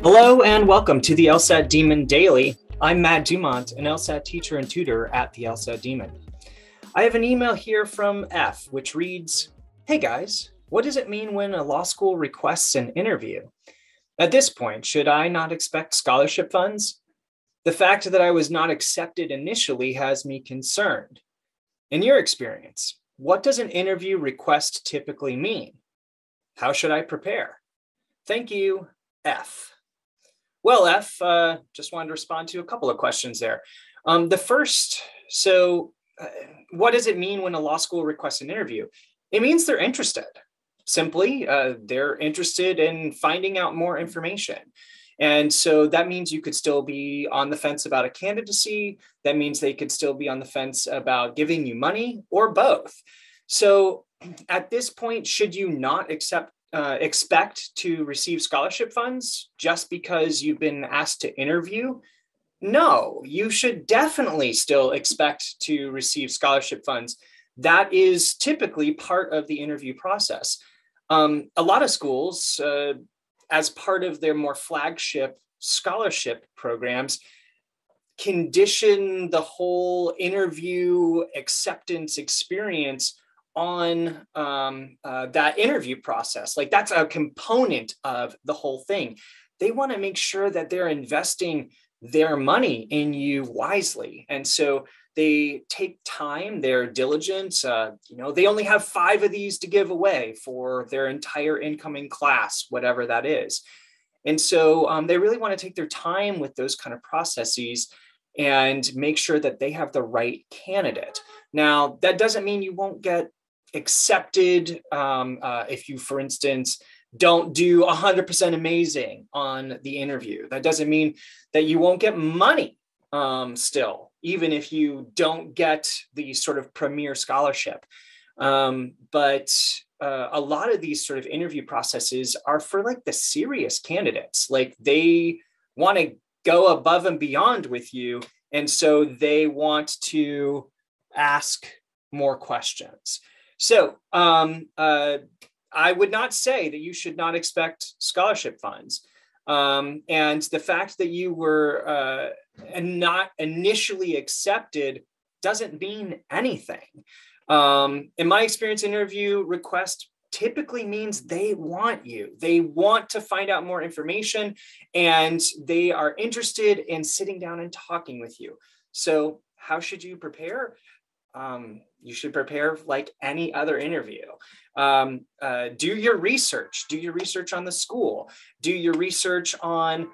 Hello and welcome to the LSAT Demon Daily. I'm Matt Dumont, an LSAT teacher and tutor at the LSAT Demon. I have an email here from F, which reads, "Hey guys, what does it mean when a law school requests an interview? At this point, should I not expect scholarship funds? The fact that I was not accepted initially has me concerned. In your experience, what does an interview request typically mean? How should I prepare? Thank you, F." Well, F, just wanted to respond to a couple of questions there. The first, what does it mean when a law school requests an interview? It means they're interested. Simply, they're interested in finding out more information. And so that means you could still be on the fence about a candidacy. That means they could still be on the fence about giving you money or both. So at this point, should you not expect to receive scholarship funds just because you've been asked to interview? No, you should definitely still expect to receive scholarship funds. That is typically part of the interview process. A lot of schools, as part of their more flagship scholarship programs, condition the whole interview acceptance experience on that interview process. Like, that's a component of the whole thing. They want to make sure that they're investing their money in you wisely. And so they take time, they're diligent. They only have 5 of these to give away for their entire incoming class, whatever that is. And so they really want to take their time with those kind of processes and make sure that they have the right candidate. Now, that doesn't mean you won't get accepted if you, for instance, don't do 100% amazing on the interview. That doesn't mean that you won't get money still, even if you don't get the sort of premier scholarship. But a lot of these sort of interview processes are for like the serious candidates. Like, they want to go above and beyond with you. And so they want to ask more questions. So I would not say that you should not expect scholarship funds. And the fact that you were not initially accepted doesn't mean anything. In my experience, interview request typically means they want you. They want to find out more information, and they are interested in sitting down and talking with you. So how should you prepare? You should prepare like any other interview. Do your research. Do your research on the school. Do your research on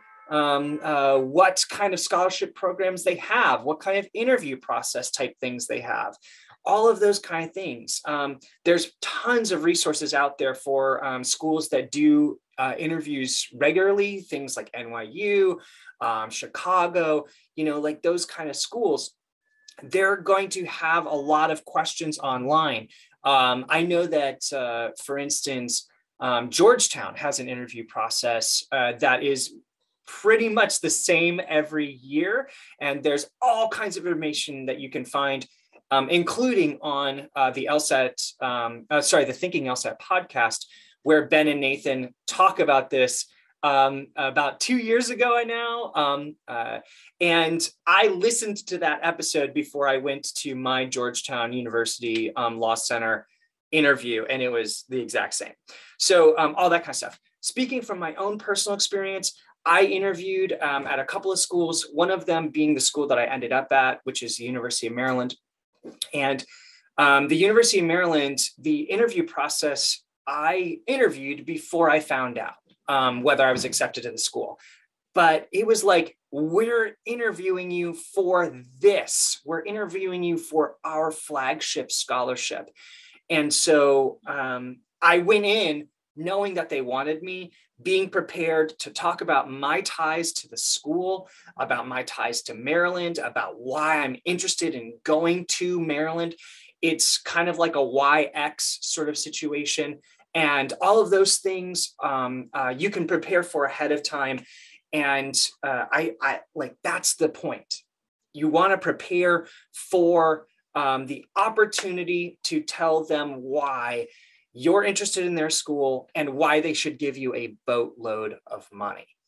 what kind of scholarship programs they have, what kind of interview process type things they have. All of those kind of things. There's tons of resources out there for schools that do interviews regularly, things like NYU, Chicago, like those kind of schools. They're going to have a lot of questions online. I know that, for instance, Georgetown has an interview process that is pretty much the same every year. And there's all kinds of information that you can find, including on the Thinking LSAT podcast, where Ben and Nathan talk about this about 2 years ago now. And I listened to that episode before I went to my Georgetown University Law Center interview, and it was the exact same. So all that kind of stuff. Speaking from my own personal experience, I interviewed at a couple of schools, one of them being the school that I ended up at, which is the University of Maryland. And the University of Maryland, the interview process, I interviewed before I found out whether I was accepted to the school. But it was like, we're interviewing you for this. We're interviewing you for our flagship scholarship. And so I went in knowing that they wanted me, being prepared to talk about my ties to the school, about my ties to Maryland, about why I'm interested in going to Maryland. It's kind of like a YX sort of situation. And all of those things you can prepare for ahead of time. And I like, that's the point. You want to prepare for the opportunity to tell them why you're interested in their school and why they should give you a boatload of money.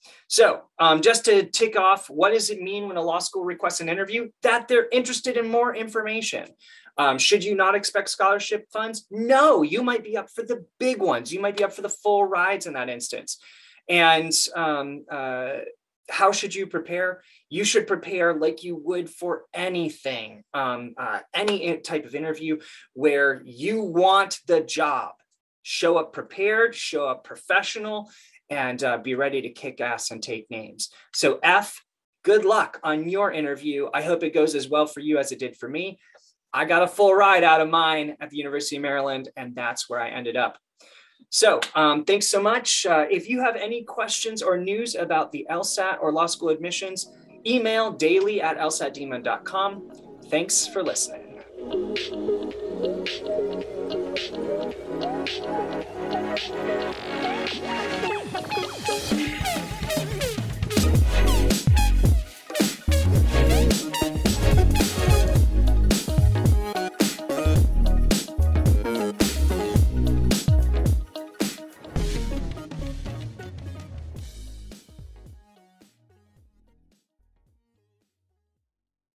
So just to tick off, what does it mean when a law school requests an interview? That they're interested in more information. Should you not expect scholarship funds? No, you might be up for the big ones. You might be up for the full rides in that instance. And how should you prepare? You should prepare like you would for anything, any type of interview where you want the job. Show up prepared, show up professional, and be ready to kick ass and take names. So F, good luck on your interview. I hope it goes as well for you as it did for me. I got a full ride out of mine at the University of Maryland, and that's where I ended up. So thanks so much. If you have any questions or news about the LSAT or law school admissions, email daily@lsatdemon.com. Thanks for listening.